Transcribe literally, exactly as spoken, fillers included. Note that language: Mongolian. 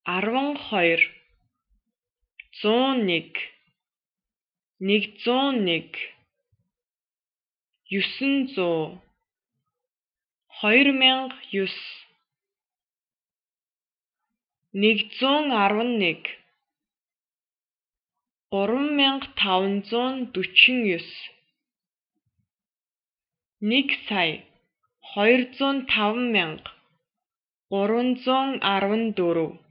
арван хоёр, зуун нэг, нэг зуун нэг, есөн зуун, хоёр мянга есү, нэг зуун арван нэг, гурван мянга таван зуун дөрвөн есү, нэг сая, хоёр зуун таван мянга, гурван зуун арван дөрөв.